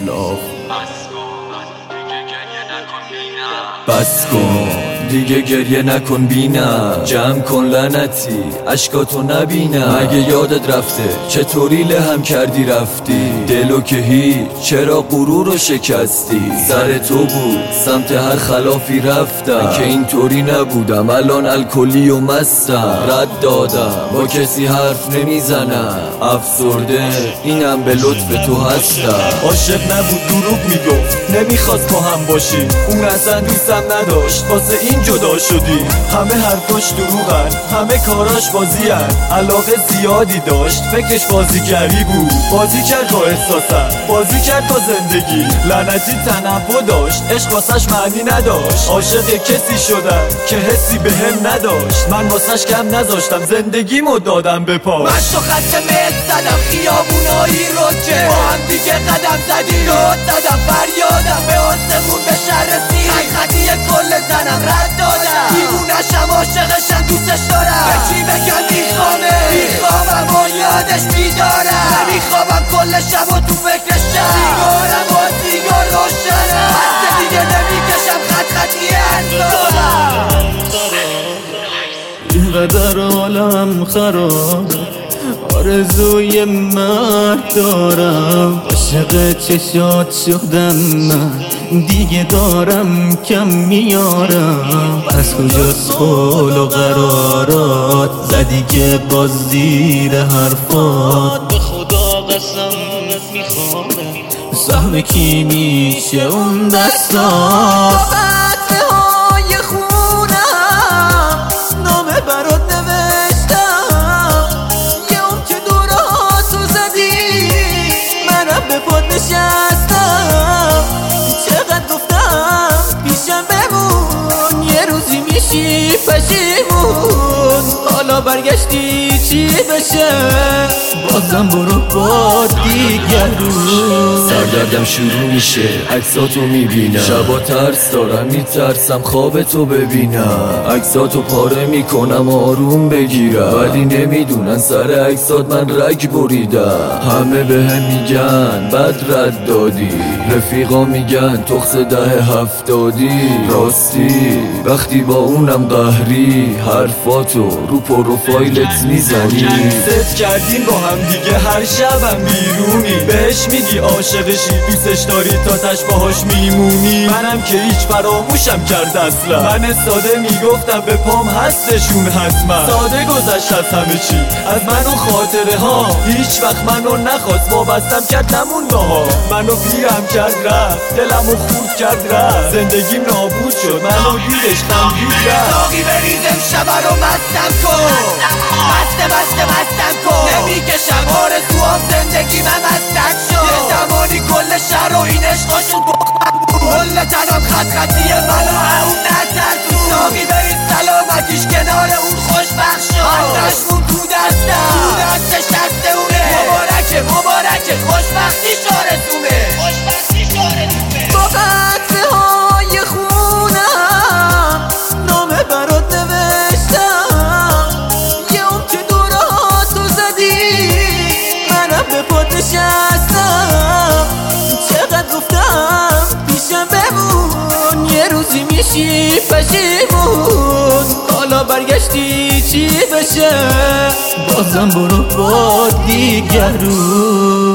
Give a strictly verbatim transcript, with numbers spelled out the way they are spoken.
لاف. بس کن دیگه گریه نکن بینم، جمع کن لعنتی اشکاتو نبینم. اگه یادت رفته چطوری لهم کردی رفتی، دلو که هیچ چرا غرور رو شکستی. سر تو بود سمت هر خلافی رفتم، که اینطوری نبودم الان الکلی و مستم. رد دادم با کسی حرف نمیزنم، افسرده اینم به لطف تو هستم. عاشق نبود دروغ میگفت نمیخواست با هم باشی، اون اصلا دوستم نداشت واسه این جدا شدی. همه حرفاش دروغن همه کاراش بازی‌ان، علاقه زیادی داشت فکرش بازیگری بود. بازی کرد با احساسم بازی کرد با زندگی، لعنتی تنوع داشت عشق واسش معنی نداشت. عاشق کسی شدم که حسی به هم نداشت، من واسش کم نذاشتم زندگیمو دادم به پا. من تو خط مل زدم خیابونایی رو که با هم دیگه قدم زدیم، داد زدم فریادم به آسمون به شهر رسید. خطی کل زنم رد دادم، دیوونشم عاشقشم دوستش دارم. به چی بگم میخوامه میخوامم و یادش میدارم، نمیخوابم کل شب و تو فکرشم. سیگارم و سیگار روشنم، هسته دیگه نمیکشم خط خطی انسانم. اینقدر عالم خراب آرزوی مرگ دارم، عاشق چشات شدم من دیگه دارم کم میارم. از کجاست قول و قرارات زدی که باز زیر حرفات، به خدا قسم میخوام سهم کی میشه اون دستا. نشستم چقدر گفتم پیشم بمون، یه روزی میشی پشیمون. حالا برگشتی چی بشه بازم برو با دیگر روز. سردردم شروع میشه عکساتو میبینم، شبا ترس دارم میترسم خوابتو ببینم. عکساتو پاره میکنم آروم بگیرم، ولی نمیدونن سر عکسات من رگ بریدم. همه به هم میگن بد رد دادی، رفیقا میگن تخص ده هفتادی. راستی وقتی با اونم قهری حرفاتو رو پروفایلت میزنی. ست کردیم با هم دیگه هر شبم بیرونی، بهش میگی عاشقشی دوستش داری تا تش باهاش میمونی. منم که هیچ فراموشم کرد اصلا، من ساده میگفتم به پام هستشون حتما. ساده گذشت از همه چی از من و خاطره ها، هیچ وقت منو نخواست وابستم کرد نمون باها. منو پیرم کرد رفت دلمو خورد کرد رفت، زندگیم نابود شد منو دیدش خندید رفت. ساقی بریزم شبه رو مستم کن، مست مست مستم کن. نمیکشم آرزوام زندگی من مستم شد، یه زمانی کل شهر و این عشقاشون بخمم بود. کل تنم خط خطی منو اون نترسون. ساقی بریز سلامتیش کنار اون خوشبخت شد، ازش مون تو دستم تو دستش دست اونه. مبارکه مبارکه خوشبختیش آرزومه خوشبختیش آرزومه. با قطعه های خونم نامه برات نوشتم، یه اون که دوره ها تو زدی منم به پات نشستم. چقدر گفتم پیشم بمون، یه روزی میشی پشیمون. حالا برگشتی چی بشه بازم برو با دیگر روز.